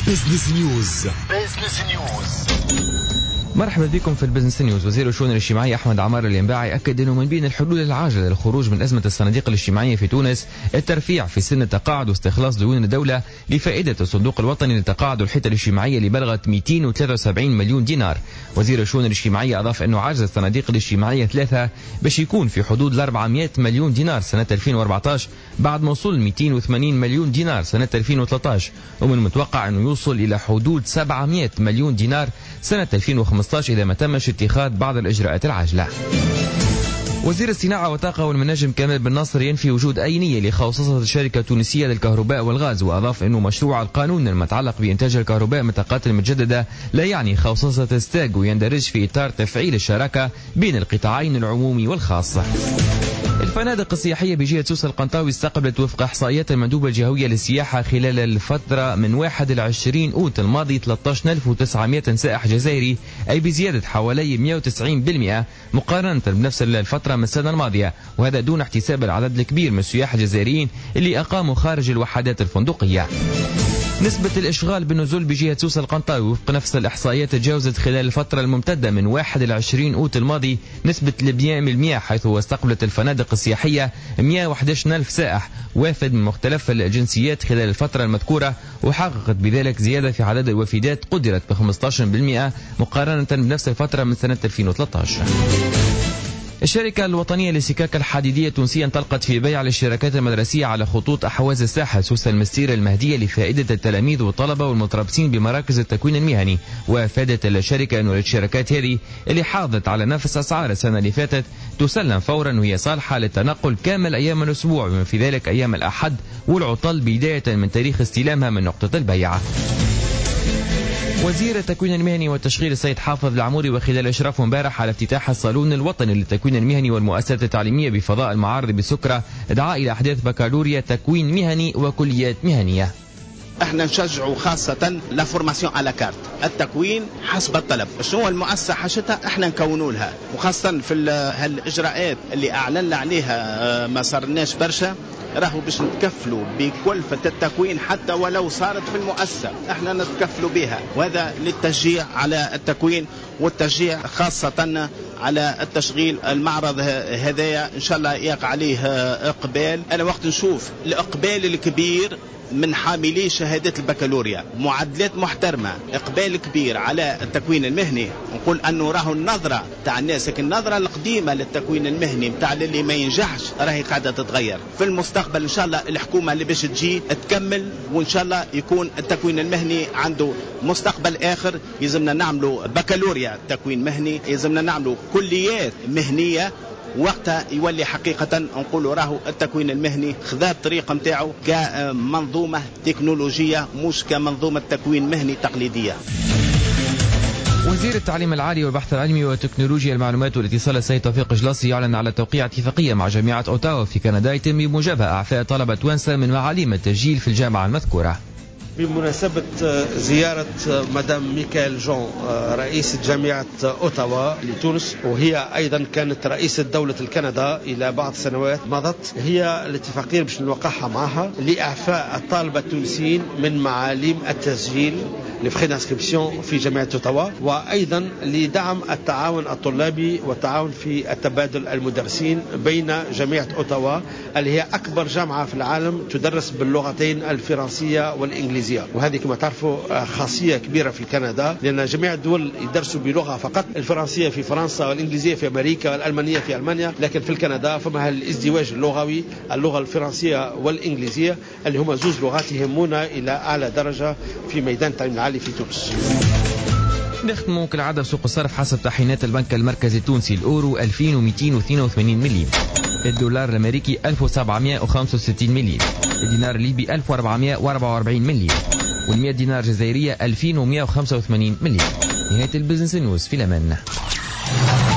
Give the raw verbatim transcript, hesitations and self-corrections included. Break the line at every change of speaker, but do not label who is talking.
بزنس نيوز. بزنس نيوز.
مرحبا بكم في البزنس نيوز. وزير الشؤون الاجتماعية أحمد عمار الينباعي أكد أنه من بين الحلول العاجلة للخروج من أزمة الصناديق الاجتماعية في تونس الترفيع في سن التقاعد واستخلاص ديون الدولة لفائدة الصندوق الوطني للتقاعد والحيطة الاجتماعية اللي بلغت مئتين وثلاثة وسبعين مليون دينار. وزير الشؤون الاجتماعية أضاف أنه عجز الصناديق الاجتماعية ثلاثة باش يكون في حدود ال أربعمئة مليون دينار سنة ألفين وأربعة عشر بعد ما وصل مئتين وثمانين مليون دينار سنة ألفين وثلاثة عشر، ومن المتوقع أنه يوصل إلى حدود سبعمئة مليون دينار سنة ألفين وخمسة عشر إذا ما تمش اتخاذ بعض الإجراءات العاجلة. وزير الصناعة والطاقة والمناجم كمال بن ناصر ينفي وجود أي نية لخصوصة الشركة التونسية للكهرباء والغاز، وأضاف أنه مشروع القانون المتعلق بإنتاج الكهرباء من الطاقات المتجددة لا يعني خوصصة ستاغ ويندرج في إطار تفعيل الشراكة بين القطاعين العمومي والخاص. الفنادق السياحية بجهة سوسة القنطاوي استقبلت وفق إحصائيات المندوبة الجهوية للسياحة خلال الفترة من واحد إلى عشرين أوت الماضي ثلاثة عشر ألف وتسعمئة سائح جزائري، أي بزيادة حوالي مئة وتسعين بالمئة مقارنة بنفس الفترة من السنة الماضية، وهذا دون احتساب العدد الكبير من السياح الجزائريين اللي أقاموا خارج الوحدات الفندقية. نسبة الإشغال بالنزول بجهة سوسة القنطاوي وفق نفس الإحصائيات تجاوزت خلال الفترة الممتدة من واحد إلى عشرين أوت الماضي نسبة المئة بالمئة، حيث استقبلت الفنادق السياحية مئة وأحد عشر ألف سائح وافد من مختلف الجنسيات خلال الفترة المذكورة، وحققت بذلك زيادة في عدد الوافدات قدرت ب خمسة عشر بالمئة مقارنة بنفس الفترة من سنة ألفين وثلاثة عشر. الشركة الوطنية للسكك الحديدية التونسية انطلقت في بيع الاشتراكات المدرسية على خطوط أحواز الساحل سوسة المستيرة المهدية لفائدة التلاميذ والطلبة والمتربصين بمراكز التكوين المهني. وافادت الشركة أن الاشتراكات هذه اللي حافظت على نفس أسعار السنة اللي فاتت تسلم فورا وهي صالحة للتنقل كامل أيام الأسبوع بما في ذلك أيام الأحد والعطل بداية من تاريخ استلامها من نقطة البيع. وزير التكوين المهني والتشغيل السيد حافظ العموري وخلال إشرافه امبارح على افتتاح الصالون الوطني للتكوين المهني والمؤسسات التعليمية بفضاء المعارض بسكرة دعا إلى أحداث بكالوريا تكوين مهني وكليات مهنية.
احنا نشجعوا خاصة لا فورماسيون على كارت، التكوين حسب الطلب. شنو المؤسسة حاجتها احنا نكونوا لها، وخاصة في هالاجراءات اللي اعلنا عليها ما صارناش برشا، راهو باش نتكفلوا بكلفة التكوين حتى ولو صارت في المؤسسة احنا نتكفلوا بها، وهذا للتشجيع على التكوين والتشجيع خاصة على التشغيل. المعرض هذايا ان شاء الله يقع عليه اقبال. انا وقت نشوف الاقبال الكبير من حاملي شهادات البكالوريا، معدلات محترمة، إقبال كبير على التكوين المهني، نقول أنه راهو النظرة تاع الناس، لكن النظرة القديمة للتكوين المهني بتاع اللي ما ينجحش راهي قاعدة تتغير. في المستقبل إن شاء الله الحكومة اللي باش تجي تكمل، وإن شاء الله يكون التكوين المهني عنده مستقبل آخر. يلزمنا نعملوا بكالوريا تكوين مهني، يلزمنا نعملوا كليات مهنية، وقتها يولي حقيقة نقولوا راهو التكوين المهني خذا الطريقة متاعه كمنظومة تكنولوجية مش كمنظومة تكوين مهني تقليدية.
وزير التعليم العالي والبحث العلمي وتكنولوجيا المعلومات والاتصال السيد توفيق جلاصي يعلن على توقيع اتفاقية مع جامعة أوتاوا في كندا يتم بموجبها إعفاء طلبة توانسة من معاليم التسجيل في الجامعة المذكورة.
بمناسبة زيارة مدام ميكائيل جون رئيسة جامعة أوتاوا لتونس، وهي أيضا كانت رئيسة دولة الكندا إلى بعض سنوات مضت، هي الاتفاقية باش نوقعها معها لإعفاء الطالبة التونسيين من معاليم التسجيل لفخي انسكريبسيون في جامعة أوتاوا، وأيضا لدعم التعاون الطلابي والتعاون في التبادل المدرسين بين جامعة أوتاوا اللي هي أكبر جامعة في العالم تدرس باللغتين الفرنسية والإنجليزية. وهذه كما تعرفوا خاصية كبيرة في كندا، لأن جميع الدول يدرسوا بلغة فقط، الفرنسية في فرنسا والإنجليزية في أمريكا والألمانية في ألمانيا، لكن في الكندا فما الازدواج اللغوي، اللغة الفرنسية والإنجليزية اللي هما زوج لغات يهمونا إلى أعلى درجة في ميدان التعليم العالي في تونس.
نختم كالعادة بسوق الصرف حسب تحيينات البنك المركزي التونسي. الأورو ألفين ومئتين واثنين وثمانين مليم، الدولار الأمريكي ألف وسبعمئة وخمسة وستين مليم، الدينار الليبي ألف وأربعمئة وأربعة وأربعين مليم، والمئة دينار جزائرية ألفين ومئة وخمسة وثمانين مليم. نهاية البزنس نيوز، في الأمان.